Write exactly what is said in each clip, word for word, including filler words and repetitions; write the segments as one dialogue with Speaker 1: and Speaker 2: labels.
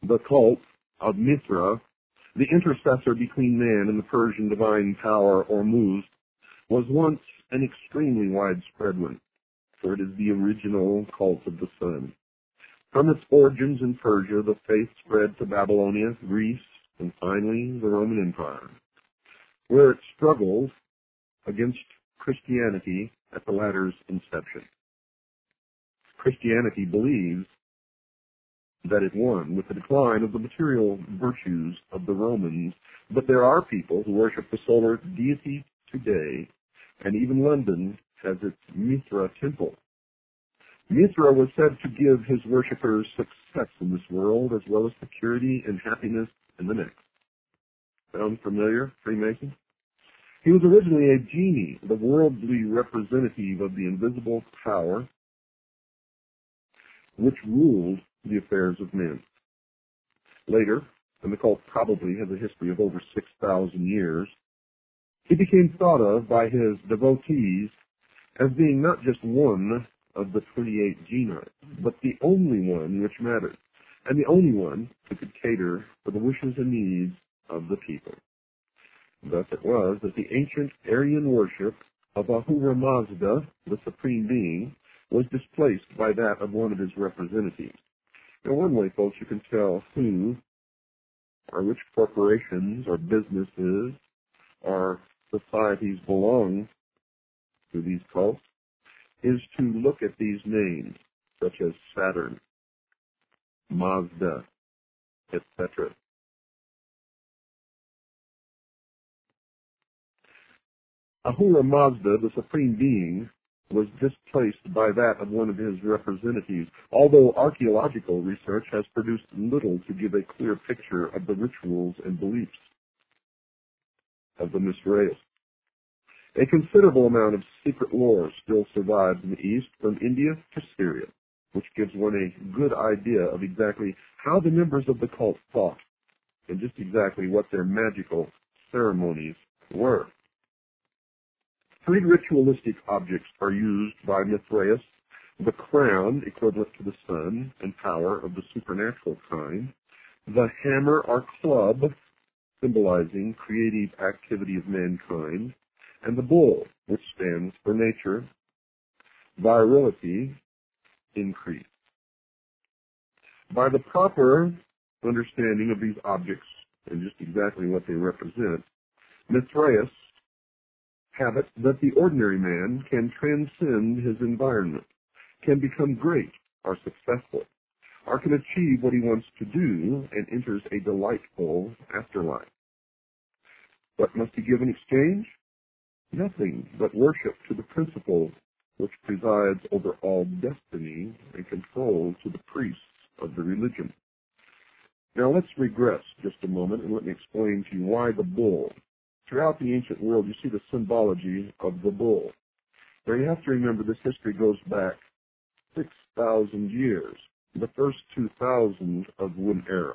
Speaker 1: The cult of Mithra, the intercessor between man and the Persian divine power Ormuzd, was once an extremely widespread one, for it is the original cult of the sun. From its origins in Persia, the faith spread to Babylonia, Greece, and finally the Roman Empire, where it struggled against Christianity at the latter's inception. Christianity believes that it won with the decline of the material virtues of the Romans, but there are people who worship the solar deity today, and even London has its Mithra temple. Mithra was said to give his worshippers success in this world, as well as security and happiness in the next. Sound familiar, Freemason? He was originally a genie, the worldly representative of the invisible power which ruled the affairs of men. Later, and the cult probably has a history of over six thousand years, he became thought of by his devotees as being not just one of the twenty-eight genii, but the only one which mattered, and the only one who could cater for the wishes and needs of the people. Thus it was that the ancient Aryan worship of Ahura Mazda, the Supreme Being, was displaced by that of one of his representatives. Now, one way, folks, you can tell who or which corporations or businesses or societies belong to these cults is to look at these names, such as Saturn, Mazda, et cetera. Ahura Mazda, the Supreme Being, was displaced by that of one of his representatives, although archaeological research has produced little to give a clear picture of the rituals and beliefs of the Mithraeus. A considerable amount of secret lore still survives in the East, from India to Syria, which gives one a good idea of exactly how the members of the cult thought, and just exactly what their magical ceremonies were. Three ritualistic objects are used by Mithraeus: the crown, equivalent to the sun and power of the supernatural kind; the hammer or club, symbolizing creative activity of mankind; and the bull, which stands for nature, virility, increase. By the proper understanding of these objects and just exactly what they represent, Mithraeus have it that the ordinary man can transcend his environment, can become great or successful, or can achieve what he wants to do and enters a delightful afterlife. What must he give in exchange? Nothing but worship to the principle which presides over all destiny and control to the priests of the religion. Now let's regress just a moment and let me explain to you why the bull. Throughout the ancient world, you see the symbology of the bull. Now you have to remember this history goes back six thousand years, the first two thousand of one era.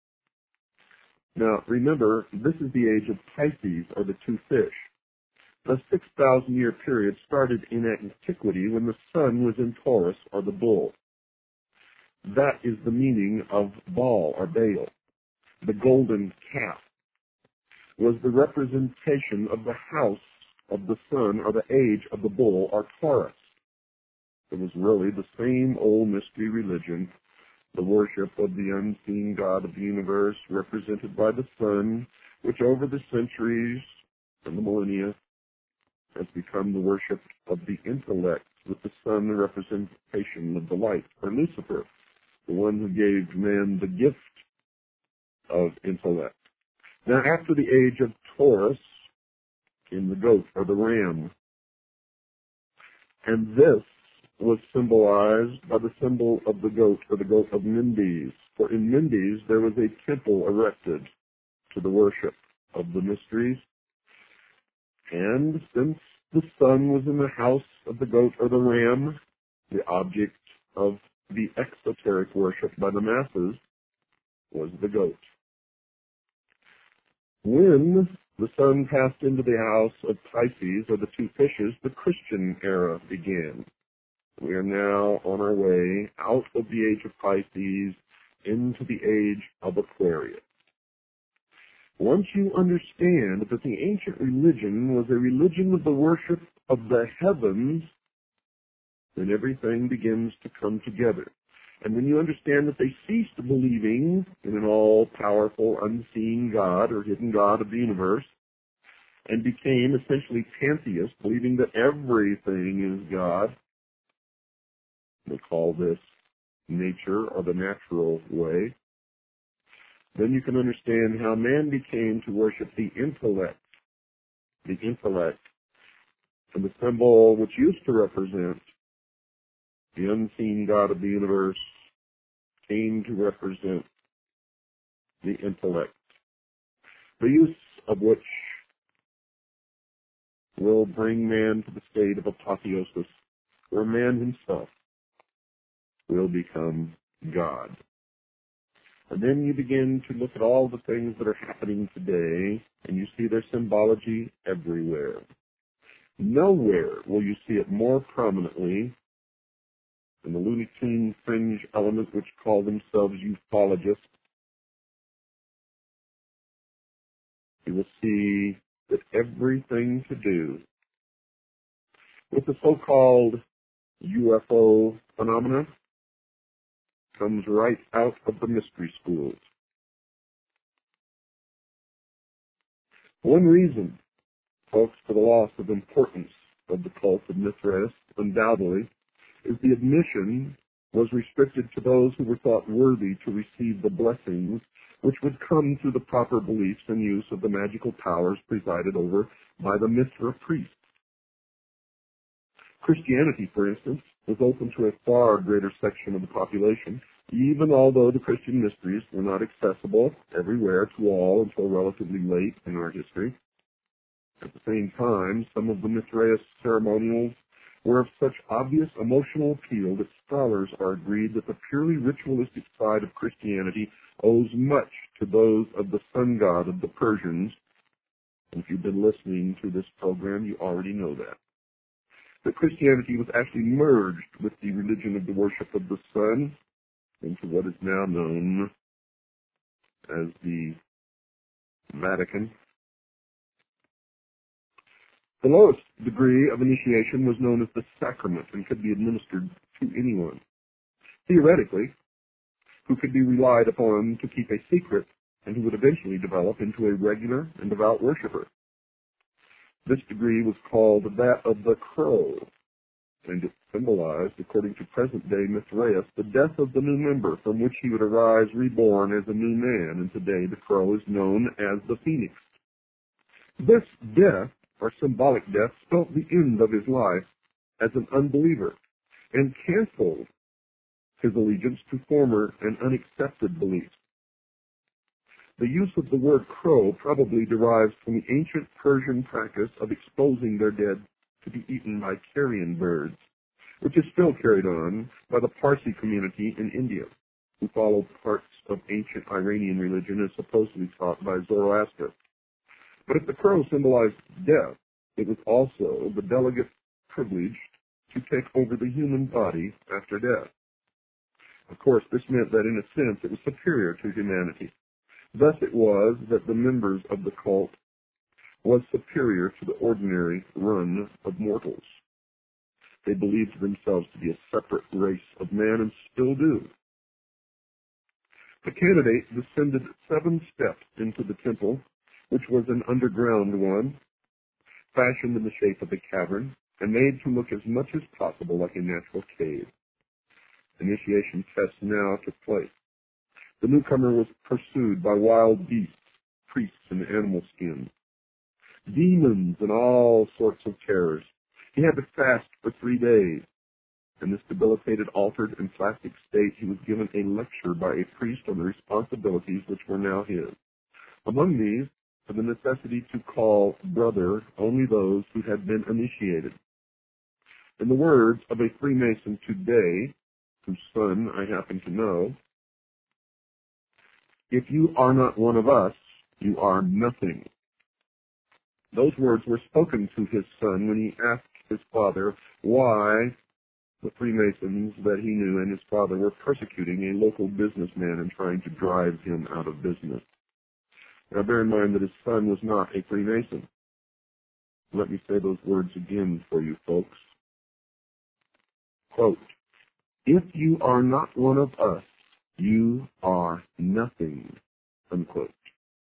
Speaker 1: Now remember, this is the age of Pisces, or the two fish. The six thousand year period started in antiquity when the sun was in Taurus, or the bull. That is the meaning of Baal, or Baal. The golden calf was the representation of the house of the sun, or the age of the bull, or Taurus. It was really the same old mystery religion, the worship of the unseen God of the universe, represented by the sun, which over the centuries and the millennia has become the worship of the intellect, with the sun the representation of the light, or Lucifer, the one who gave man the gift of intellect. Now, after the age of Taurus came the goat, or the ram. And this was symbolized by the symbol of the goat, or the goat of Mendes. For in Mendes there was a temple erected to the worship of the mysteries. And since the sun was in the house of the goat or the ram, the object of the exoteric worship by the masses was the goat. When the sun passed into the house of Pisces, or the two fishes, the Christian era began. We are now on our way out of the age of Pisces into the age of Aquarius. Once you understand that the ancient religion was a religion of the worship of the heavens, then everything begins to come together. And when you understand that they ceased believing in an all-powerful, unseen God or hidden God of the universe, and became essentially pantheists, believing that everything is God, they call this nature or the natural way, then you can understand how man became to worship the intellect, the intellect, and the symbol which used to represent the unseen God of the universe came to represent the intellect, the use of which will bring man to the state of apotheosis, where man himself will become God. And then you begin to look at all the things that are happening today, and you see their symbology everywhere. Nowhere will you see it more prominently than the Looney Tunes fringe element which call themselves ufologists. You will see that everything to do with the so-called U F O phenomena comes right out of the mystery schools. One reason, folks, for the loss of importance of the cult of Mithras, undoubtedly, is the admission was restricted to those who were thought worthy to receive the blessings which would come through the proper beliefs and use of the magical powers presided over by the Mithra priests. Christianity, for instance, was open to a far greater section of the population, even although the Christian mysteries were not accessible everywhere to all until relatively late in our history. At the same time, some of the Mithraist ceremonials were of such obvious emotional appeal that scholars are agreed that the purely ritualistic side of Christianity owes much to those of the sun god of the Persians. And if you've been listening to this program, you already know that. That Christianity was actually merged with the religion of the worship of the sun into what is now known as the Vatican. The lowest degree of initiation was known as the sacrament and could be administered to anyone, theoretically, who could be relied upon to keep a secret and who would eventually develop into a regular and devout worshiper. This degree was called that of the crow, and it symbolized, according to present-day Mithraeus, the death of the new member from which he would arise reborn as a new man, and today the crow is known as the phoenix. This death, or symbolic death, spelt the end of his life as an unbeliever and canceled his allegiance to former and unaccepted beliefs. The use of the word crow probably derives from the ancient Persian practice of exposing their dead to be eaten by carrion birds, which is still carried on by the Parsi community in India, who follow parts of ancient Iranian religion as supposedly taught by Zoroaster. But if the crow symbolized death, it was also the delegate privilege to take over the human body after death. Of course, this meant that in a sense it was superior to humanity. Thus it was that the members of the cult was superior to the ordinary run of mortals. They believed themselves to be a separate race of man and still do. The candidate descended seven steps into the temple, which was an underground one, fashioned in the shape of a cavern, and made to look as much as possible like a natural cave. Initiation tests now took place. The newcomer was pursued by wild beasts, priests in animal skins, demons, and all sorts of terrors. He had to fast for three days. In this debilitated, altered, and plastic state, he was given a lecture by a priest on the responsibilities which were now his. Among these, for the necessity to call brother only those who had been initiated. In the words of a Freemason today, whose son I happen to know, if you are not one of us, you are nothing. Those words were spoken to his son when he asked his father why The Freemasons that he knew and his father were persecuting a local businessman and trying to drive him out of business. Now bear in mind that his son was not a Freemason. Let me say those words again for you folks. Quote, "If you are not one of us, you are nothing," unquote.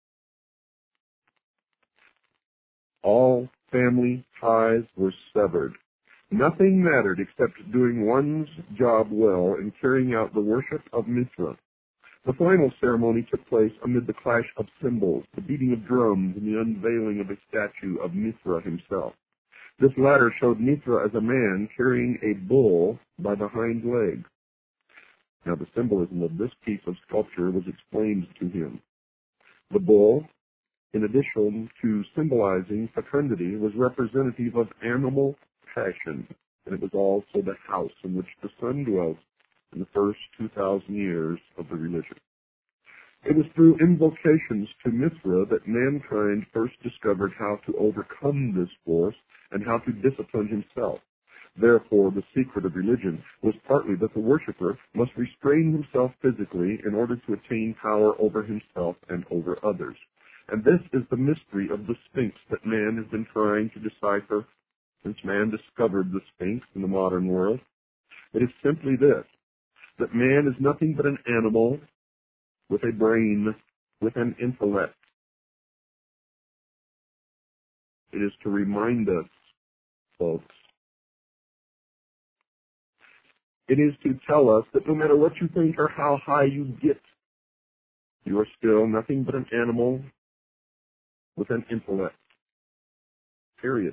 Speaker 1: All family ties were severed. Nothing mattered except doing one's job well and carrying out the worship of Mithra. The final ceremony took place amid the clash of cymbals, the beating of drums, and the unveiling of a statue of Mithra himself. This latter showed Mithra as a man carrying a bull by the hind leg. Now the symbolism of this piece of sculpture was explained to him. The bull, in addition to symbolizing fecundity, was representative of animal passion, and it was also the house in which the sun dwelt in the first two thousand years of the religion. It was through invocations to Mithra that mankind first discovered how to overcome this force and how to discipline himself. Therefore, the secret of religion was partly that the worshiper must restrain himself physically in order to attain power over himself and over others. And this is the mystery of the Sphinx that man has been trying to decipher since man discovered the Sphinx in the modern world. It is simply this, that man is nothing but an animal with a brain, with an intellect. It is to remind us, folks. It is to tell us that no matter what you think or how high you get, you are still nothing but an animal with an intellect. Period.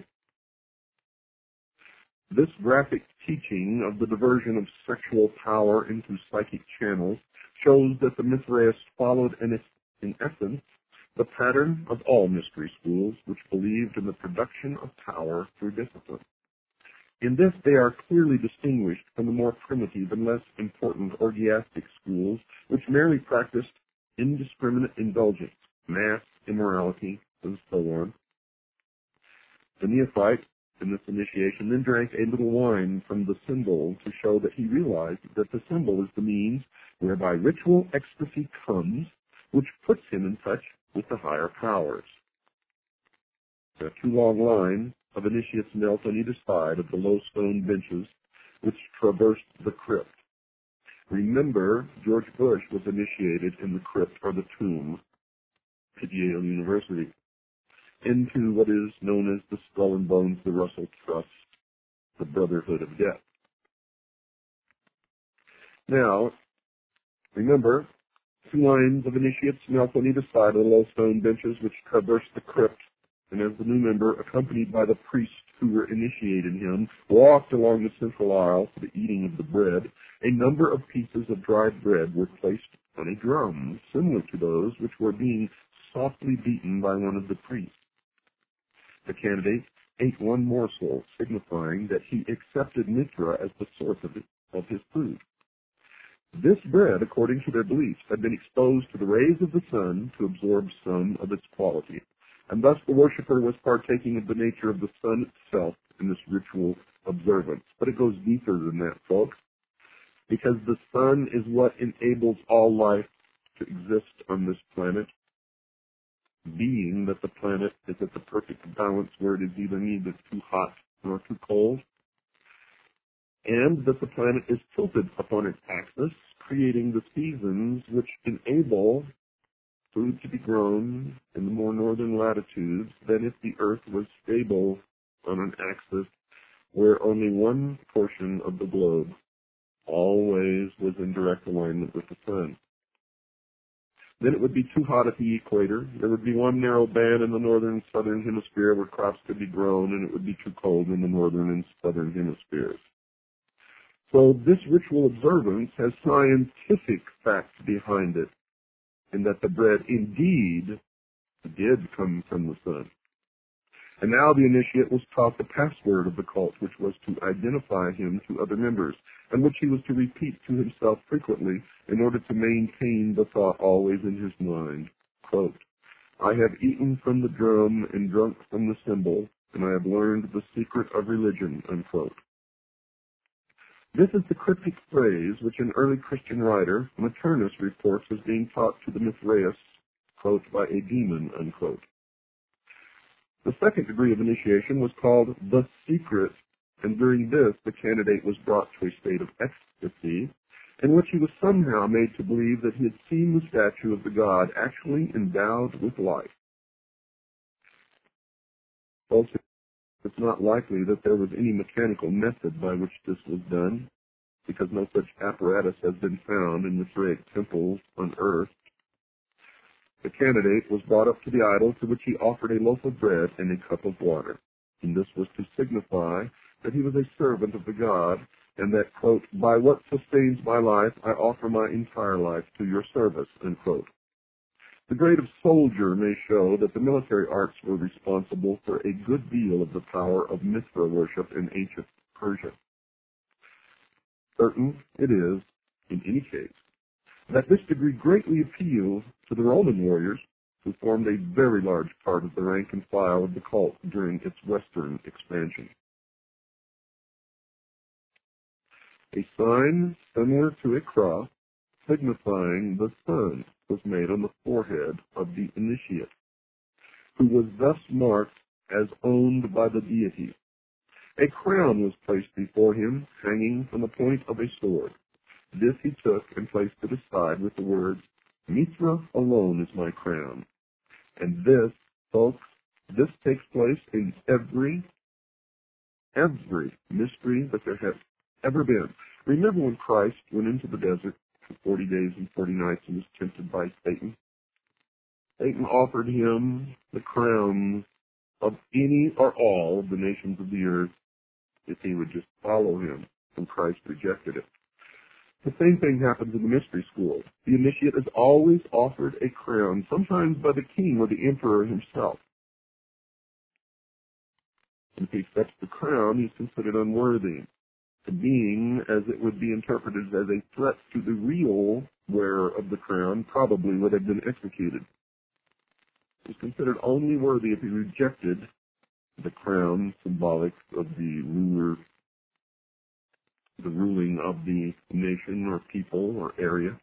Speaker 1: This graphic teaching of the diversion of sexual power into psychic channels shows that the Mithraists followed, in, in essence, the pattern of all mystery schools which believed in the production of power through discipline. In this, they are clearly distinguished from the more primitive and less important orgiastic schools which merely practiced indiscriminate indulgence, mass immorality, and so on. The neophyte in this initiation then drank a little wine from the symbol to show that he realized that the symbol is the means whereby ritual ecstasy comes, which puts him in touch with the higher powers. A two-long line of initiates knelt on either side of the low stone benches which traversed the crypt. Remember, George Bush was initiated in the crypt or the tomb at Yale University into what is known as the Skull and Bones, the Russell Trust, the Brotherhood of Death. Now, remember, two lines of initiates knelt on either side of the low stone benches which traversed the crypt, and as the new member, accompanied by the priests who were initiated him, walked along the central aisle to the eating of the bread, a number of pieces of dried bread were placed on a drum, similar to those which were being softly beaten by one of the priests. The candidate ate one morsel, signifying that he accepted Mithra as the source of, it, of his food. This bread, according to their beliefs, had been exposed to the rays of the sun to absorb some of its quality, and thus the worshiper was partaking of the nature of the sun itself in this ritual observance. But it goes deeper than that, folks, because the sun is what enables all life to exist on this planet, being that the planet is at the perfect balance where it is either neither too hot nor too cold, and that the planet is tilted upon its axis, creating the seasons which enable food to be grown in the more northern latitudes than if the earth was stable on an axis where only one portion of the globe always was in direct alignment with the sun. Then it would be too hot at the equator. There would be one narrow band in the northern and southern hemisphere where crops could be grown, and it would be too cold in the northern and southern hemispheres. So this ritual observance has scientific facts behind it, in that the bread indeed did come from the sun. And now the initiate was taught the password of the cult, which was to identify him to other members, and which he was to repeat to himself frequently in order to maintain the thought always in his mind. Quote, "I have eaten from the drum and drunk from the symbol, and I have learned the secret of religion," unquote. This is the cryptic phrase which an early Christian writer, Maternus, reports as being taught to the Mithraeus, quote, by a demon, unquote. The second degree of initiation was called the secret, and during this the candidate was brought to a state of ecstasy in which he was somehow made to believe that he had seen the statue of the god actually endowed with life. Also, it's not likely that there was any mechanical method by which this was done, because no such apparatus has been found in Mithraic temples on earth. The candidate was brought up to the idol, to which he offered a loaf of bread and a cup of water, and this was to signify that he was a servant of the god, and that, quote, by what sustains my life, I offer my entire life to your service, unquote. The grade of soldier may show that the military arts were responsible for a good deal of the power of Mithra worship in ancient Persia. Certain it is, in any case, that this degree greatly appealed to the Roman warriors, who formed a very large part of the rank and file of the cult during its western expansion. A sign similar to a cross, signifying the sun, was made on the forehead of the initiate, who was thus marked as owned by the deity. A crown was placed before him, hanging from the point of a sword. This he took and placed it aside with the words, Mithra alone is my crown. And this, folks, this takes place in every, every mystery that there has ever been. Remember when Christ went into the desert for forty days and forty nights and was tempted by Satan? Satan offered him the crowns of any or all of the nations of the earth if he would just follow him, and Christ rejected it. The same thing happens in the mystery school. The initiate is always offered a crown, sometimes by the king or the emperor himself. If he accepts the crown, he is considered unworthy, being, as it would be interpreted as a threat to the real wearer of the crown, probably would have been executed. He is considered only worthy if he rejected the crown, symbolic of the ruler, the ruling of the nation or people or area.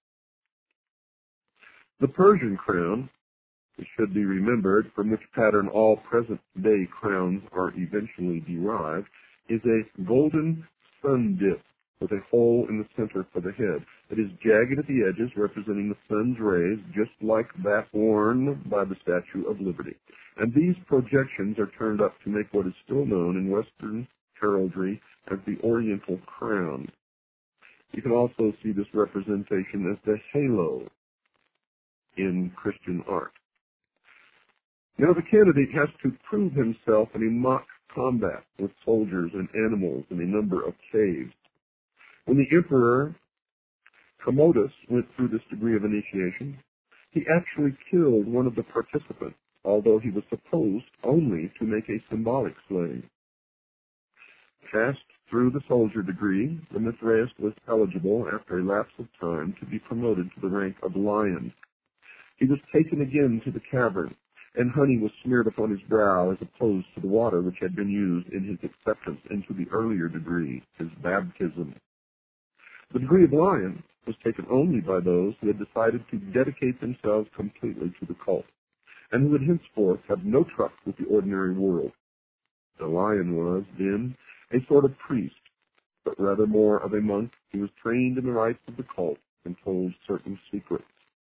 Speaker 1: The Persian crown, it should be remembered, from which pattern all present-day crowns are eventually derived, is a golden sun dip with a hole in the center for the head. It is jagged at the edges, representing the sun's rays, just like that worn by the Statue of Liberty. And these projections are turned up to make what is still known in Western heraldry as the Oriental crown. You can also see this representation as the halo in Christian art. Now the candidate has to prove himself in a mock combat with soldiers and animals in a number of caves. When the emperor Commodus went through this degree of initiation, he actually killed one of the participants, although he was supposed only to make a symbolic slave. Passed through the soldier degree, the Mithraeus was eligible after a lapse of time to be promoted to the rank of lion. He was taken again to the cavern, and honey was smeared upon his brow as opposed to the water which had been used in his acceptance into the earlier degree, his baptism. The degree of lion was taken only by those who had decided to dedicate themselves completely to the cult, and who would henceforth have no trust with the ordinary world. The lion was, then, a sort of priest, but rather more of a monk who was trained in the rites of the cult and told certain secrets.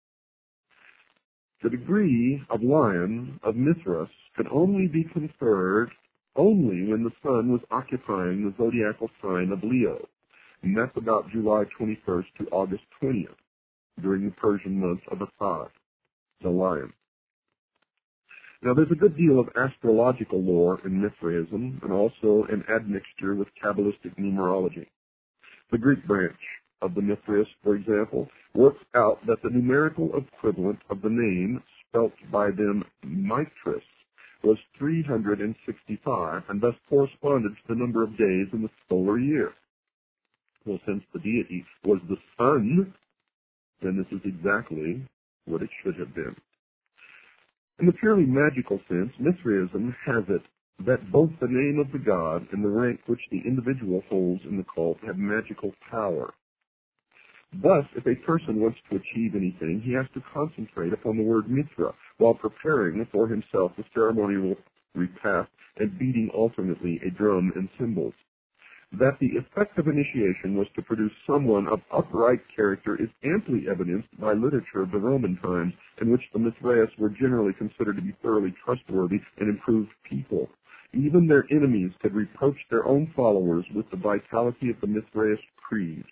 Speaker 1: The degree of lion of Mithras could only be conferred only when the sun was occupying the zodiacal sign of Leo, and that's about July twenty-first to August twentieth, during the Persian month of Asad, the lion. Now, there's a good deal of astrological lore in Mithraism, and also an admixture with Kabbalistic numerology. The Greek branch of the Mithraeus, for example, works out that the numerical equivalent of the name spelt by them Mithras was three hundred sixty-five, and thus corresponded to the number of days in the solar year. Well, since the deity was the sun, then this is exactly what it should have been. In the purely magical sense, Mithraism has it that both the name of the god and the rank which the individual holds in the cult have magical power. Thus, if a person wants to achieve anything, he has to concentrate upon the word Mithra while preparing for himself the ceremonial repast and beating alternately a drum and cymbals. That the effect of initiation was to produce someone of upright character is amply evidenced by literature of the Roman times, in which the Mithraeus were generally considered to be thoroughly trustworthy and improved people. Even their enemies could reproach their own followers with the vitality of the Mithraeus creed.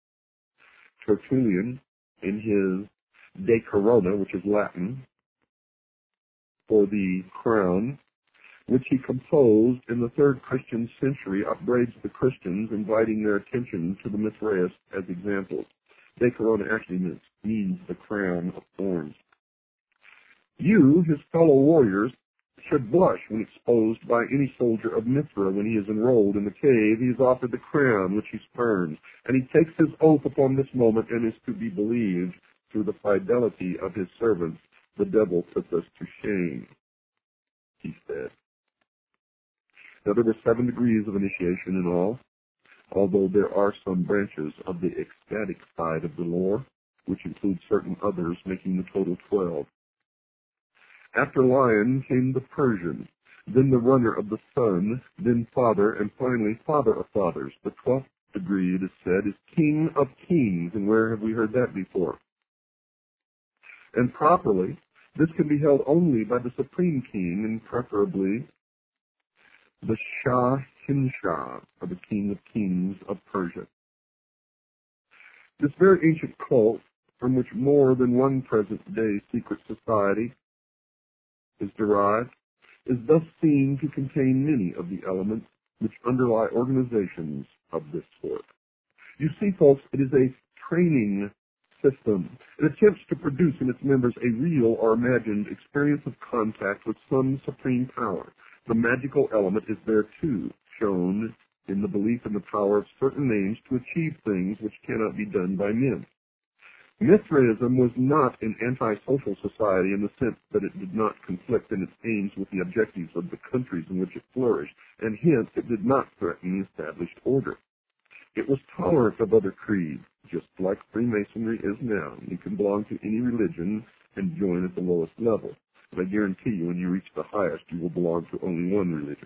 Speaker 1: Tertullian, in his De Corona, which is Latin, for the crown, which he composed in the third Christian century, upbraids the Christians, inviting their attention to the Mithraeus as examples. De Corona actually means, means the crown of thorns. You, his fellow warriors, should blush when exposed by any soldier of Mithra when he is enrolled in the cave. He is offered the crown which he spurns, and he takes his oath upon this moment and is to be believed through the fidelity of his servants. The devil puts us to shame, he said. Now, there were seven degrees of initiation in all, although there are some branches of the ecstatic side of the lore, which include certain others, making the total twelve. After Lion came the Persian, then the runner of the sun, then father, and finally father of fathers. The twelfth degree, it is said, is king of kings, and where have we heard that before? And properly, this can be held only by the supreme king, and preferably the Shah Hinshah, or the king of kings of Persia. This very ancient cult, from which more than one present-day secret society is derived, is thus seen to contain many of the elements which underlie organizations of this sort. You see, folks, it is a training system. It attempts to produce in its members a real or imagined experience of contact with some supreme power. The magical element is there too, shown in the belief in the power of certain names to achieve things which cannot be done by men. Mithraism was not an anti-social society in the sense that it did not conflict in its aims with the objectives of the countries in which it flourished, and hence it did not threaten the established order. It was tolerant of other creeds, just like Freemasonry is now. You can belong to any religion and join at the lowest level. But I guarantee you, when you reach the highest, you will belong to only one religion.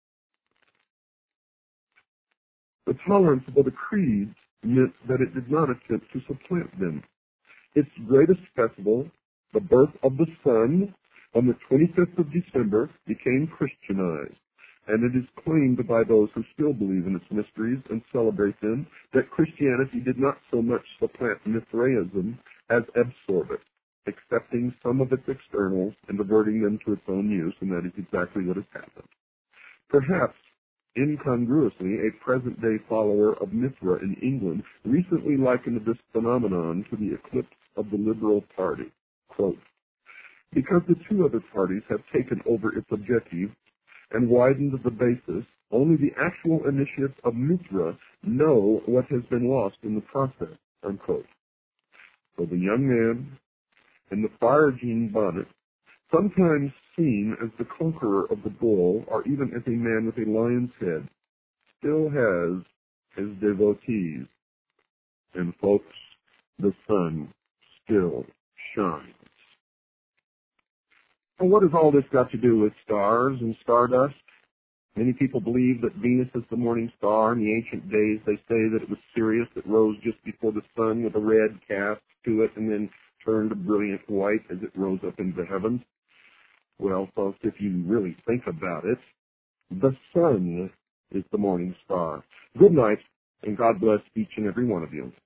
Speaker 1: The tolerance of other creeds meant that it did not attempt to supplant them. Its greatest festival, the birth of the sun, on the twenty-fifth of December, became Christianized, and it is claimed by those who still believe in its mysteries and celebrate them that Christianity did not so much supplant Mithraism as absorb it, accepting some of its externals and diverting them to its own use, and that is exactly what has happened. Perhaps, incongruously, a present-day follower of Mithra in England recently likened this phenomenon to the eclipse of the Liberal Party. Quote, because the two other parties have taken over its objective and widened the basis, only the actual initiates of Mithra know what has been lost in the process. Unquote. So the young man in the fire jean bonnet, sometimes seen as the conqueror of the bull, or even as a man with a lion's head, still has his devotees. And folks, the sun still shines. Well, what has all this got to do with stars and stardust? Many people believe that Venus is the morning star. In the ancient days, they say that it was Sirius that rose just before the sun with a red cast to it and then turned a brilliant white as it rose up into the heavens. Well, folks, if you really think about it, the sun is the morning star. Good night, and God bless each and every one of you.